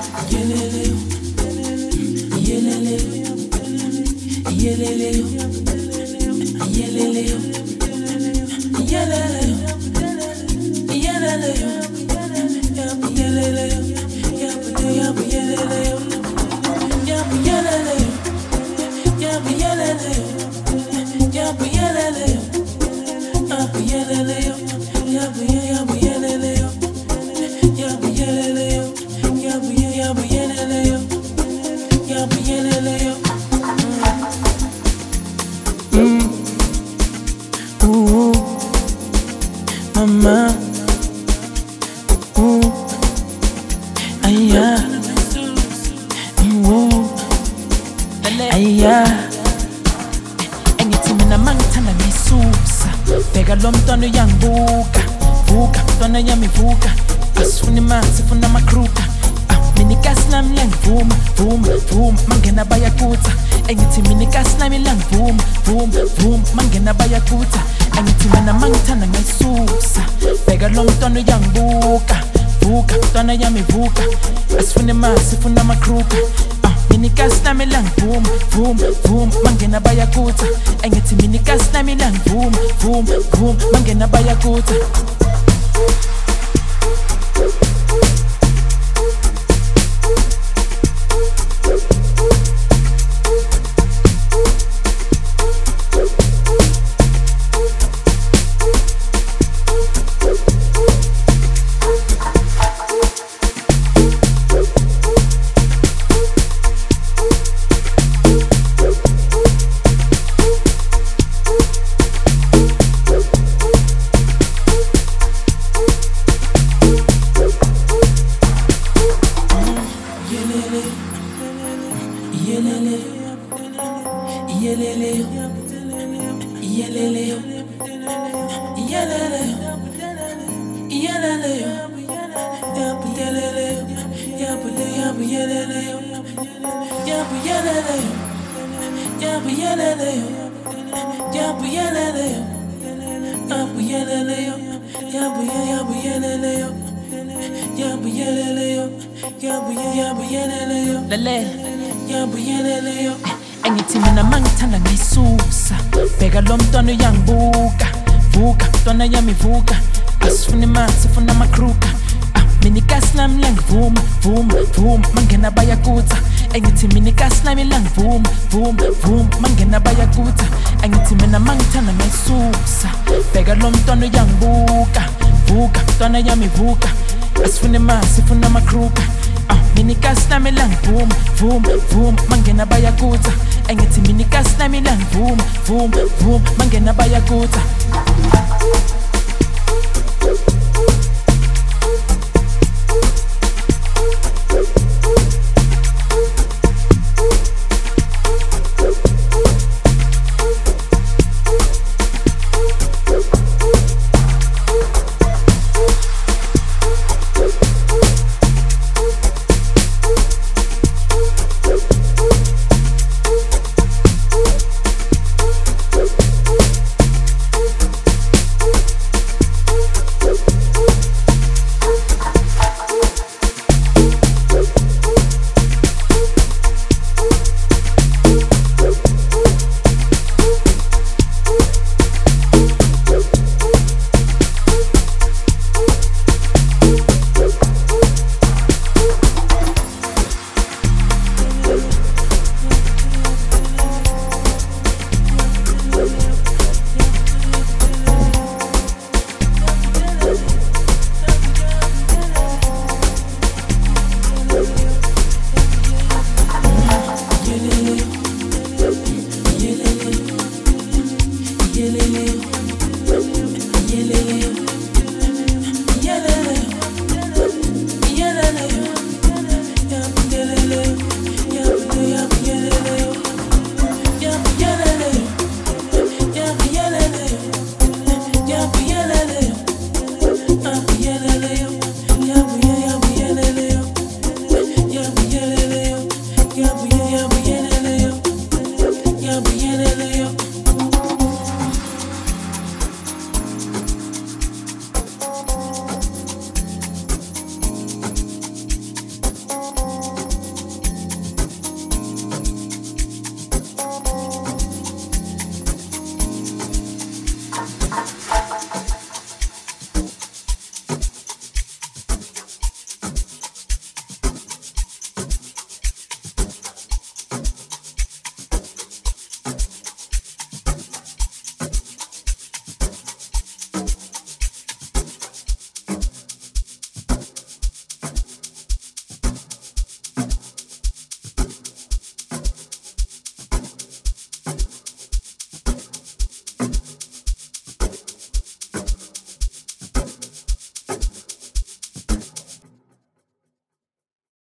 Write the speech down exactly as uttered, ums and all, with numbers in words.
Mama, ooh, aya, ooh, aya. Engithi mina mangithanda ngisusa, bheka lo mntwana uyangibuka, vuka mntwana yami vuka, asifuna imali sifuna amakruka. Mina ikasi lami langivuma, vuma, vuma, mangena bayakutha. Engithi mina ikasi lami langivuma, vuma, vuma, mangena bayakutha. Engithi mina mangithanda ngisusa, bheka lo mntwana uyangibuka, vuka mntwana yami vuka, asifuna imali sifuna amakruka. Mina ikasi lami langivuma, vuma, vuma, mangena bayakutha. Engithi mina ikasi lami langivuma, vuma, vuma, mangena bayakutha. Engithi mina mangithanda ngisusa, bheka lo mntwana uyangibuka, vuka mntwana yami vuka, asifuna imali sifuna amakruka. Mina ikasi lami langivuma, vuma, vuma, mangena bayakutha. Engithi mina ikasi lami langivuma, vuma, vuma, mangena bayakutha. Engithi mina mangithanda ngisusa, bheka lo mntwana uyangibuka, vuka mntwana yami vuka, asifuna imali sifuna amakruka. Mina ikasi lami langivuma, vuma, vuma, mangena bayakutha. Engithi mina ikasi lami langivuma, vuma, vuma, mangena bayakutha.